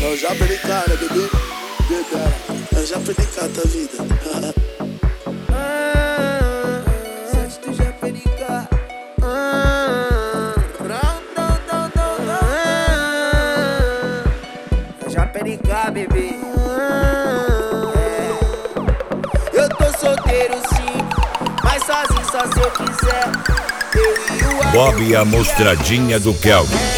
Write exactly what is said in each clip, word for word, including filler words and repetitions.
Eu já perdi cara, bebê. Bebê, eu já perdi cara da vida. Sete do Japerica. Japerica, bebê. Eu tô solteiro sim, mas sozinho só se eu quiser. Eu e o Bob, a mostradinha do Kelvin.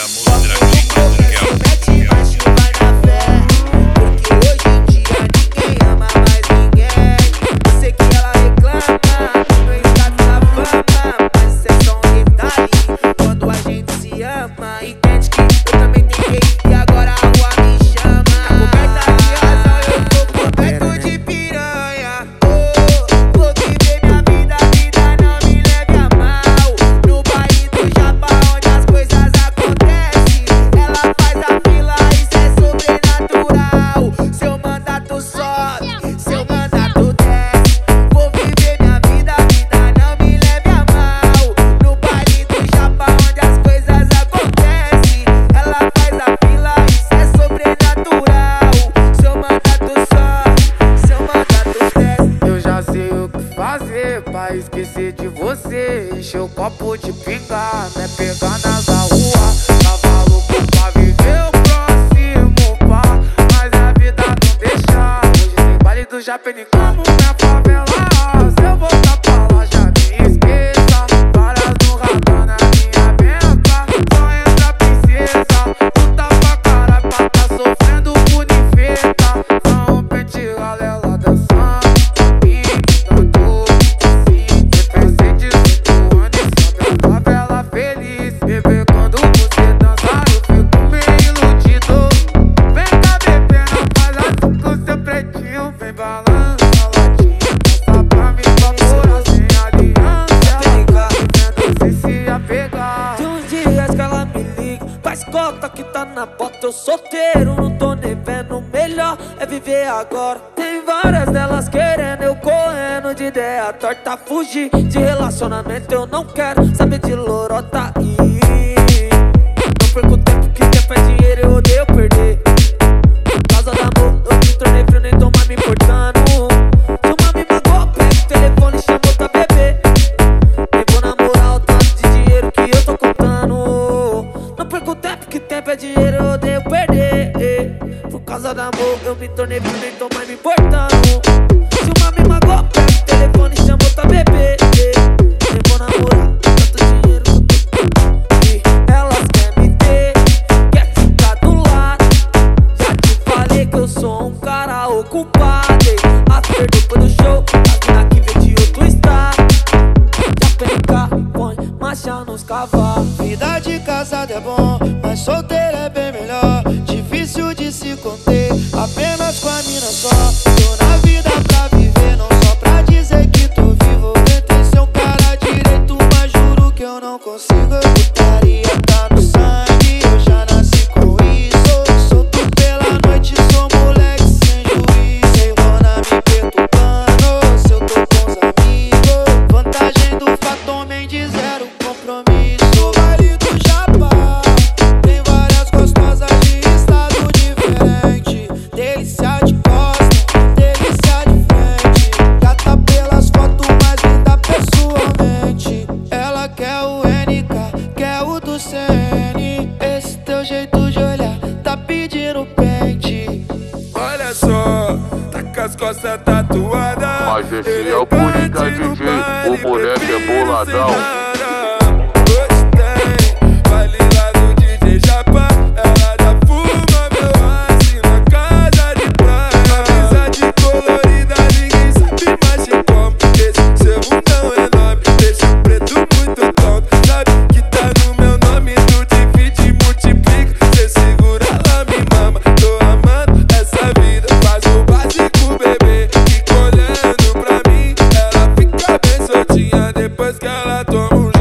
Pra esquecer de você, encher o copo de pinga, né? Pegar nas rua, tava louco pra viver o próximo pá, mas a vida não deixa. Hoje tem baile do Japerica, minha favela. Se eu voltar pra lá, já me esqueça. Várias no radar na minha benca, só entra princesa. Tu tá pra caralho pra tá sofrendo bonifeta. Não pente galela dançando. Escolta que tá na bota, eu solteiro, não tô nem vendo. Melhor é viver agora. Tem várias delas querendo, eu correndo de ideia torta. Fugir de relacionamento, eu não quero saber de lorota. E não perco tempo, que tempo é dinheiro, eu odeio perder. Por causa do amor, eu me tornei frio, nem tô mais me importando. Se uma me magoou, pega o telefone e chama outra bebê. Nem vou namorar o tanto de dinheiro que eu tô contando. Não perco tempo, que tempo é dinheiro, eu odeio perder. Por causa do amor, eu me tornei frio, nem tô mais me importando. Se uma me magoou, pega o telefone e chama outra bebê. Nem vou namorar tanto dinheiro que eu tô contando. E elas querem me ter, quer ficar do lado. Já te falei que eu sou um cara ocupado. After depois do show, a mina que vem de outro estado. Japerica, põe marcha nos cavalos. Vida de casado é bom, mas solteiro é bem melhor. Difícil de se conter, apenas com a mina só. Tô na vida pra viver, não só pra dizer que tô vivo. Tentei ser um cara direito, mas juro que eu não consigo. Putaria tá no sangue, eu já nasci com isso. Solto pela noite, sou moleque sem juízo. Sem rona me perturbando, se eu tô com os amigos. Vantagem do fato, homem de zero compromisso. Esse teu jeito de olhar tá pedindo pente. Olha só, tá com as costas tatuadas. Mas esse é o Coringa D J, o moleque é boladão. Depois que ela toma um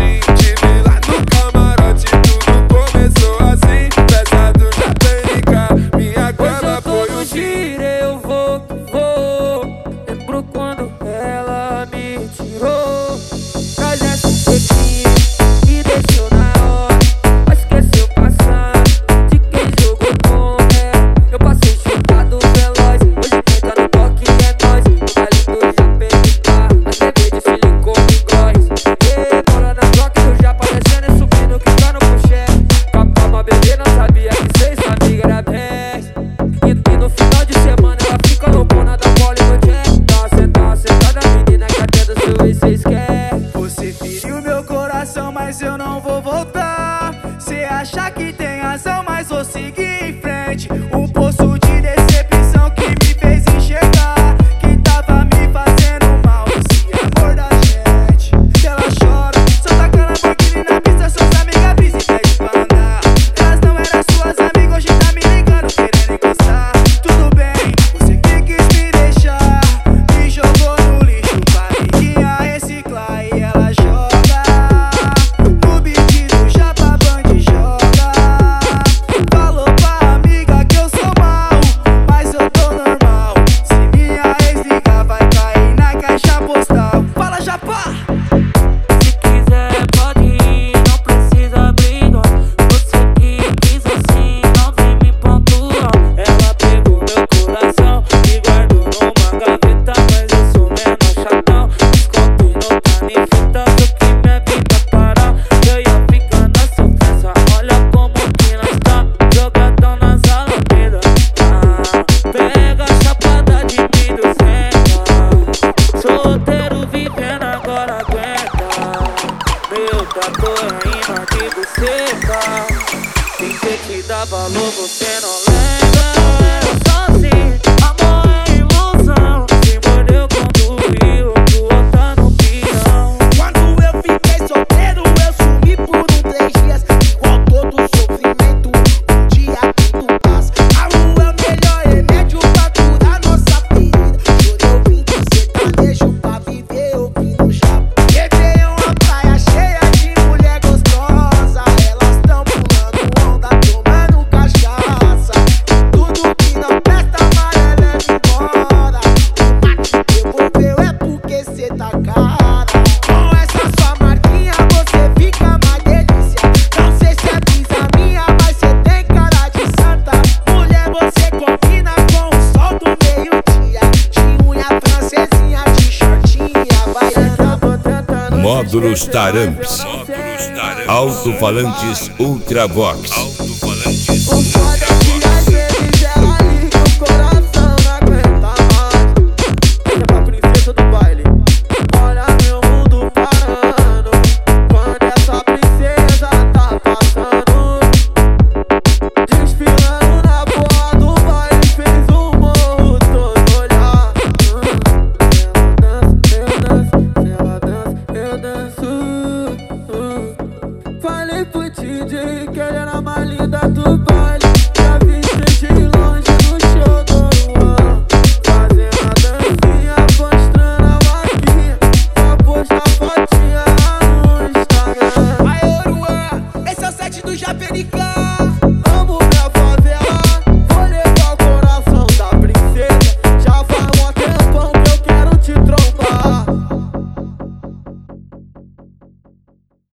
dá valor, você não lembra. Eu sou assim, amor é ilusão. Se mordeu quando viu, tu outra no pirão. Quando eu fiquei solteiro, eu sumi por um três dias. Igual todo sofrimento, um dia tudo passa. A rua é o melhor remédio pra curar nossa ferida. Quando eu vim do sertanejo pra viver ouvindo chapa. Cheguei uma praia cheia de mulher gostosa. Elas tão pulando onda, tomando cachaça. Tudo que não presta, amarela leva embora. O que devolveu é porque cê tá cara. Com essa sua marquinha você fica mais delícia. Não sei se é brisa minha, mas cê tem cara de santa. Mulher, você combina com o sol do meio-dia. De unha francesinha, de shortinha, baiana. Módulos Taramps. Alto-falantes Ultravox. O foda é que às vezes ela liga o coração, não aguenta mais. Essa é pra princesa do baile. Olha meu mundo parando. Quando essa princesa tá passando, desfilando na porra do baile, fez o morro todo olhar. Ela dança, eu danço, ela dança, eu danço. Falei pro D J que ela era mais linda